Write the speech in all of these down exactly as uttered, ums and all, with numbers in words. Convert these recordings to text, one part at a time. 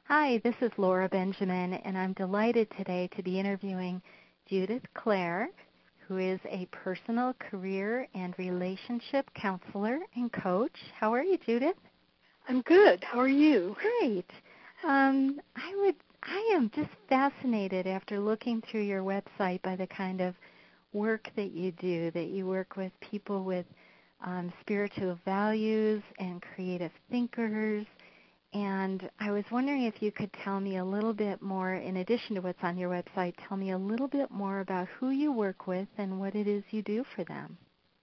Hi, this is Laura Benjamin, and I'm delighted today to be interviewing Judith Clare, who is a personal career and relationship counselor and coach. How are you, Judith? I'm good. How are you? Great. Um, I would. I am just fascinated after looking through your website by the kind of work that you do, that you work with people with um, spiritual values and creative thinkers. And I was wondering if you could tell me a little bit more, in addition to what's on your website, tell me a little bit more about who you work with and what it is you do for them.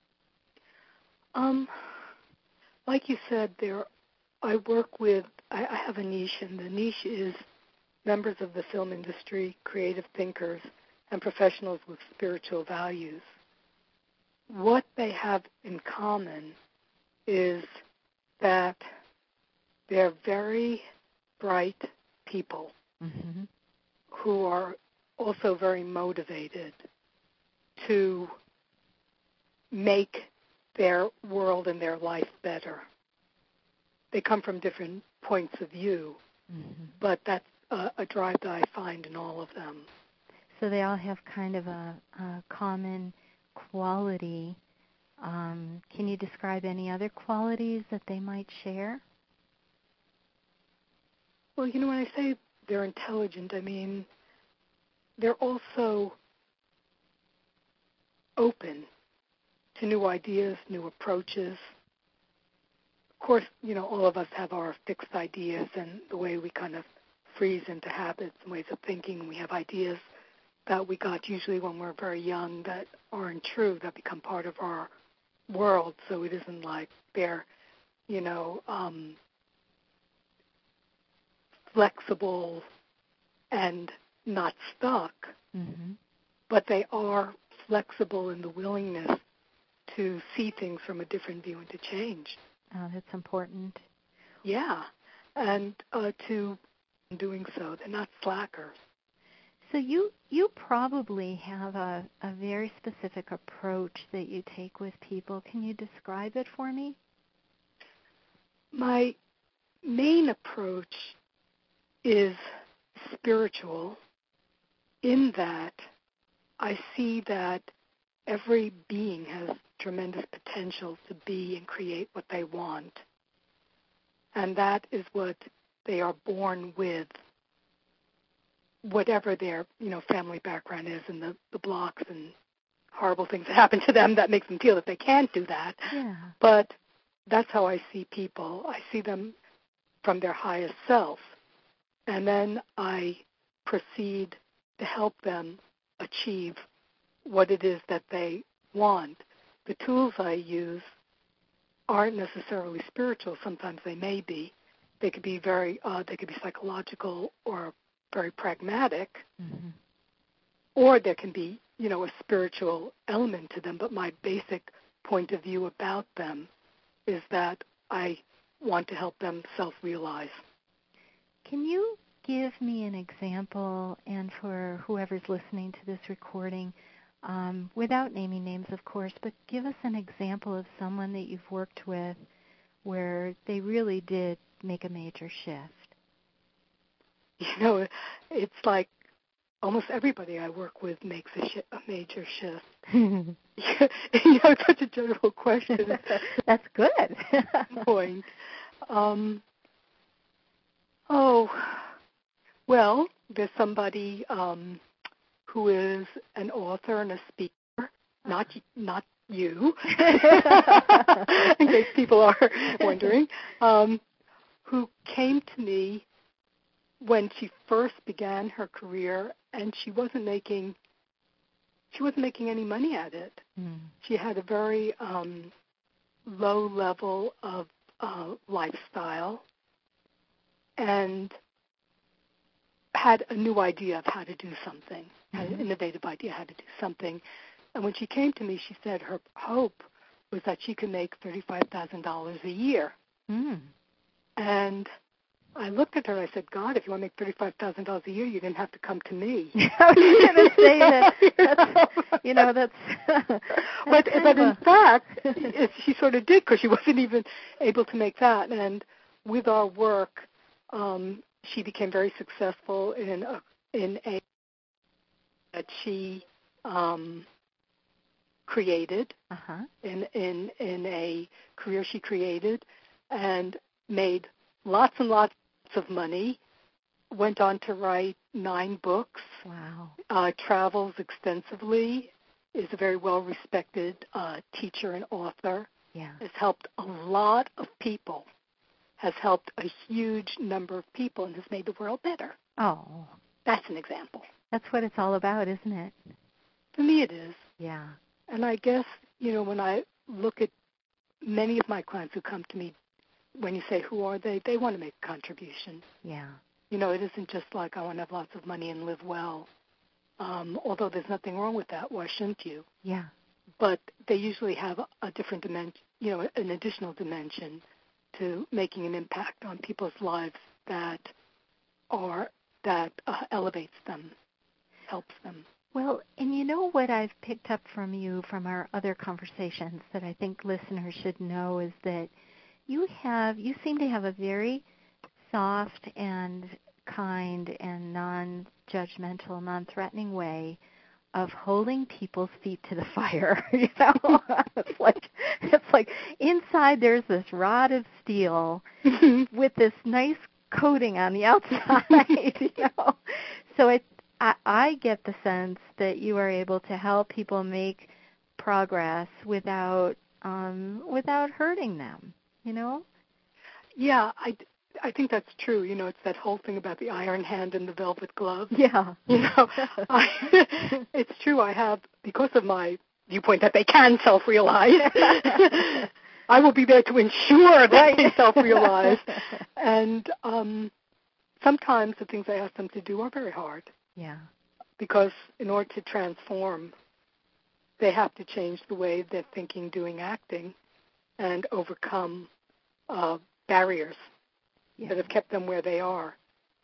Um, like you said, there, I work with, I, I have a niche, and the niche is members of the film industry, creative thinkers, and professionals with spiritual values. What they have in common is that they're very bright people mm-hmm. who are also very motivated to make their world and their life better. They come from different points of view, mm-hmm. but that's a, a drive that I find in all of them. So they all have kind of a, a common quality. Um, can you describe any other qualities that they might share? Well, you know, when I say they're intelligent, I mean they're also open to new ideas, new approaches. Of course, you know, all of us have our fixed ideas and the way we kind of freeze into habits and ways of thinking, and we have ideas that we got usually when we're very young that aren't true, that become part of our world. So it isn't like they're, you know, um, flexible and not stuck, mm-hmm. but they are flexible in the willingness to see things from a different view and to change. Oh, that's important. Yeah, and uh, to doing so, they're not slackers. So you you probably have a, a very specific approach that you take with people. Can you describe it for me? My main approach is spiritual in that I see that every being has tremendous potential to be and create what they want. And that is what they are born with, whatever their, you know, family background is and the, the blocks and horrible things that happen to them that makes them feel that they can't do that. Yeah. But that's how I see people. I see them from their highest self. And then I proceed to help them achieve what it is that they want. The tools I use aren't necessarily spiritual. Sometimes they may be. They could be very, uh, they could be psychological or very pragmatic, mm-hmm. or there can be, you know, a spiritual element to them. But my basic point of view about them is that I want to help them self-realize. Can you give me an example, and for whoever's listening to this recording, um, without naming names, of course, but give us an example of someone that you've worked with where they really did make a major shift? You know, it's like almost everybody I work with makes a, sh- a major shift. you know, it's such a general question. That's good. point. Um, oh, well, there's somebody um, who is an author and a speaker, not not you, in case people are wondering, um, who came to me when she first began her career, and she wasn't making she wasn't making any money at it. Mm. She had a very um, low level of uh, lifestyle, and had a new idea of how to do something, mm-hmm. had an innovative idea how to do something. And when she came to me, she said her hope was that she could make thirty-five thousand dollars a year. Mm. And I looked at her and I said, God, if you want to make thirty-five thousand dollars a year, you didn't have to come to me. I was going to say that. That's, you know, that's... that's but but in a... fact, it, she sort of did, because she wasn't even able to make that. And with our work, um, she became very successful in a, in a that she um, created, uh-huh. in, in, in a career she created, and made lots and lots of money, went on to write nine books, Wow. uh, travels extensively, is a very well-respected uh, teacher and author, Yeah. has helped a lot of people, has helped a huge number of people, and has made the world better. Oh, That's an example. that's what it's all about, isn't it? For me, it is. Yeah. And I guess, you know, when I look at many of my clients who come to me, when you say, who are they, they want to make a contribution. Yeah. You know, it isn't just like, I want to have lots of money and live well. Um, although there's nothing wrong with that. Why shouldn't you? Yeah. But they usually have a, a different dimension, you know, an additional dimension to making an impact on people's lives that are, that uh, elevates them, helps them. Well, and you know what I've picked up from you from our other conversations that I think listeners should know is that you have, you seem to have a very soft and kind and non-judgmental, non-threatening way of holding people's feet to the fire. You know, it's like it's like inside there's this rod of steel with this nice coating on the outside. You know, so it I, I get the sense that you are able to help people make progress without um, without hurting them. You know. Yeah, I, I think that's true. You know, it's that whole thing about the iron hand and the velvet glove. Yeah. You know, I, it's true. I have, because of my viewpoint that they can self-realize, I will be there to ensure that they self-realize. And um, sometimes the things I ask them to do are very hard. Yeah. Because in order to transform, they have to change the way they're thinking, doing, acting, and overcome uh, barriers Yeah. that have kept them where they are.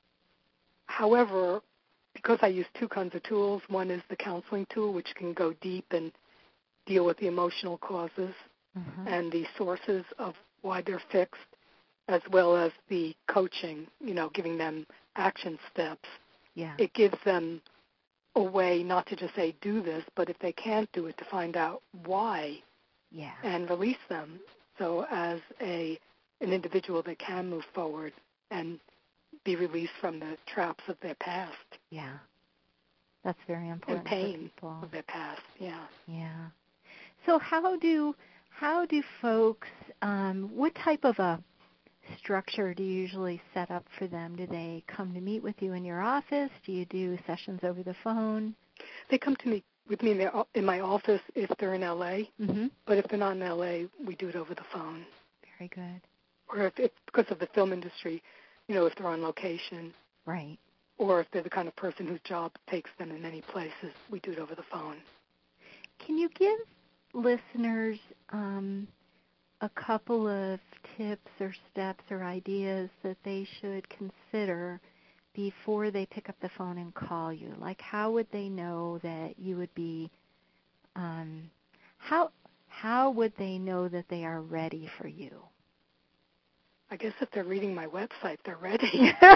However, because I use two kinds of tools, one is the counseling tool, which can go deep and deal with the emotional causes uh-huh. and the sources of why they're fixed, as well as the coaching, you know, giving them action steps. Yeah. It gives them a way not to just say, do this, but if they can't do it, to find out why Yeah. and release them. So as a an individual, they can move forward and be released from the traps of their past. Yeah. That's very important. And pain for people. of their past, yeah. Yeah. So how do how do folks um, what type of a structure do you usually set up for them? Do they come to meet with you in your office? Do you do sessions over the phone? They come to me with me in, their, in my office if they're in L A, mm-hmm. but if they're not in L A, we do it over the phone. Very good. Or if it's because of the film industry, you know, if they're on location. Right. Or if they're the kind of person whose job takes them in many places, we do it over the phone. Can you give listeners um, a couple of tips or steps or ideas that they should consider before they pick up the phone and call you? Like, how would they know that you would be, um, how how would they know that they are ready for you? I guess if they're reading my website, they're ready.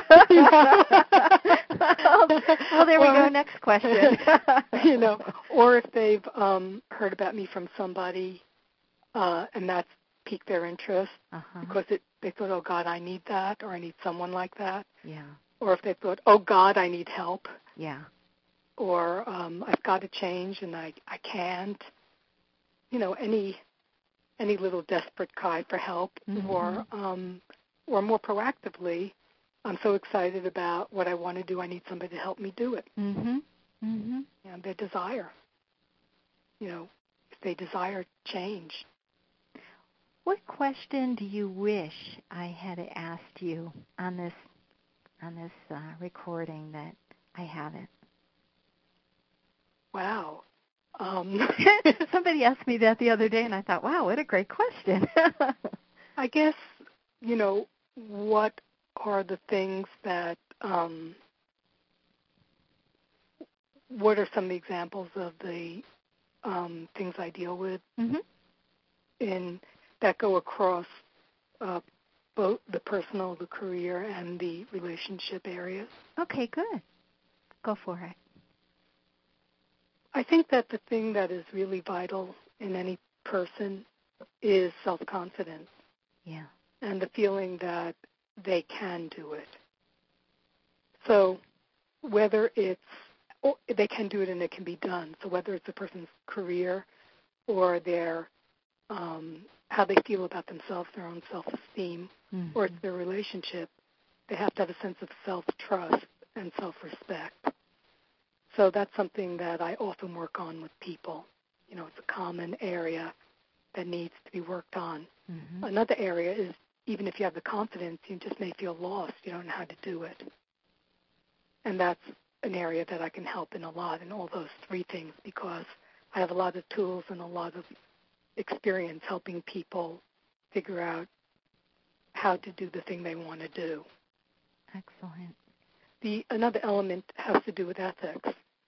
Well, there we or, go. Next question. You know, or if they've um, heard about me from somebody, uh, and that's piqued their interest uh-huh. because it, they thought, oh, God, I need that, or I need someone like that. Yeah. Or if they thought, oh, God, I need help. Yeah. Or um, I've got to change and I, I can't. You know, any any little desperate cry for help, mm-hmm. or um, or more proactively, I'm so excited about what I want to do, I need somebody to help me do it. Mm-hmm. Mm-hmm. And their desire, you know, if they desire change. What question do you wish I had asked you on this on this uh, recording that I haven't? Wow. Um, Somebody asked me that the other day, and I thought, wow, what a great question. I guess, you know, what are the things that, um, what are some of the examples of the um, things I deal with mm-hmm. in that go across uh, both the personal, the career, and the relationship areas. Okay, good. Go for it. I think that the thing that is really vital in any person is self-confidence. Yeah. And the feeling that they can do it. So whether it's, or they can do it and it can be done. So whether it's a person's career or their, um, how they feel about themselves, their own self-esteem, mm-hmm. or it's their relationship, they have to have a sense of self-trust and self-respect. So that's something that I often work on with people. You know, it's a common area that needs to be worked on. Mm-hmm. Another area is, even if you have the confidence, you just may feel lost. You don't know how to do it. And that's an area that I can help in a lot in all those three things, because I have a lot of tools and a lot of experience helping people figure out how to do the thing they want to do. Excellent. The another element has to do with ethics.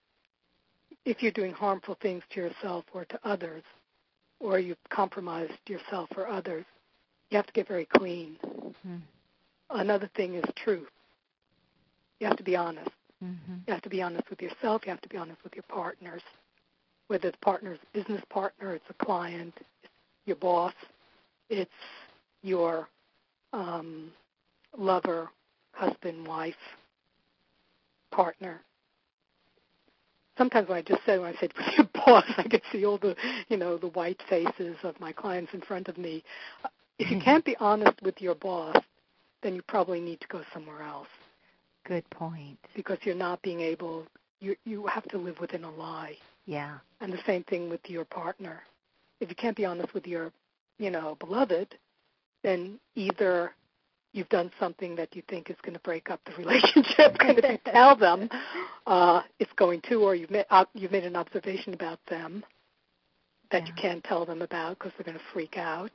If you're doing harmful things to yourself or to others, or you've compromised yourself or others, you have to get very clean. Mm. Another thing is truth. You have to be honest. Mm-hmm. You have to be honest with yourself. You have to be honest with your partners. Whether the partner's a business partner, it's a client, it's your boss, it's your um, lover, husband, wife, partner. Sometimes when I just said, when I said with your boss, I could see all the, you know, the white faces of my clients in front of me. If you can't be honest with your boss, then you probably need to go somewhere else. Good point. Because you're not being able, you you have to live within a lie. Yeah. And the same thing with your partner. If you can't be honest with your, you know, beloved, then either you've done something that you think is going to break up the relationship, and if you tell them uh, it's going to, or you've made, uh, you've made an observation about them that yeah. you can't tell them about because they're going to freak out.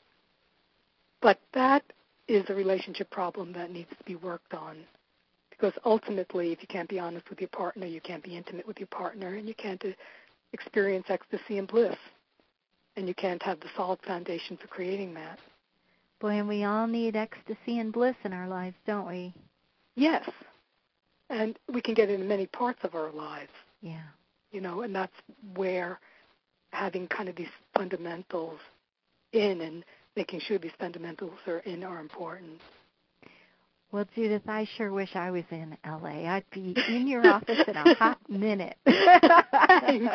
But that is a relationship problem that needs to be worked on. Because ultimately, if you can't be honest with your partner, you can't be intimate with your partner, and you can't uh, experience ecstasy and bliss. And you can't have the solid foundation for creating that. Boy, and we all need ecstasy and bliss in our lives, don't we? Yes. And we can get it in many parts of our lives. Yeah. You know, and that's where having kind of these fundamentals in and making sure these fundamentals are in are important. Well, Judith, I sure wish I was in L A. I'd be in your office in a hot minute. Thanks.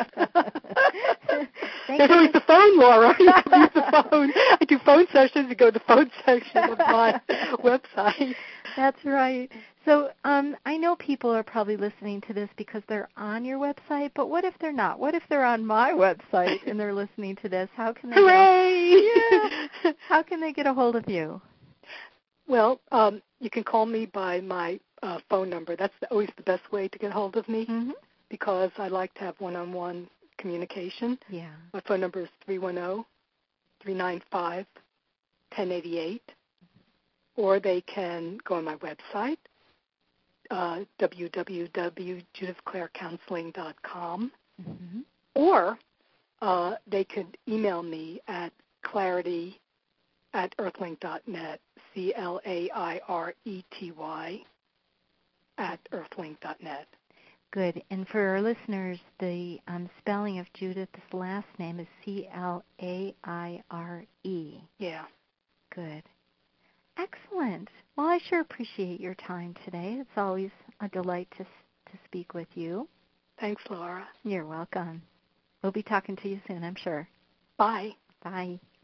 There's always the phone, Laura. You can use the phone. I do phone sessions. You go to the phone section of my website. That's right. So um, I know people are probably listening to this because they're on your website, but what if they're not? What if they're on my website and they're listening to this? How can they Hooray! Get a, yeah. How can they get a hold of you? Well, um, you can call me by my uh, phone number. That's the, always the best way to get hold of me mm-hmm. because I like to have one-on-one communication. Yeah. My phone number is three one zero, three nine five, one zero eight eight. Or they can go on my website, uh, w w w dot judith clare counseling dot com. Mm-hmm. Or uh, they could email me at clarity at earthlink dot net, C L A I R E T Y, at earthlink dot net. Good. And for our listeners, the um, spelling of Judith's last name is C L A I R E. Yeah. Good. Excellent. Well, I sure appreciate your time today. It's always a delight to to speak with you. Thanks, Laura. You're welcome. We'll be talking to you soon, I'm sure. Bye. Bye.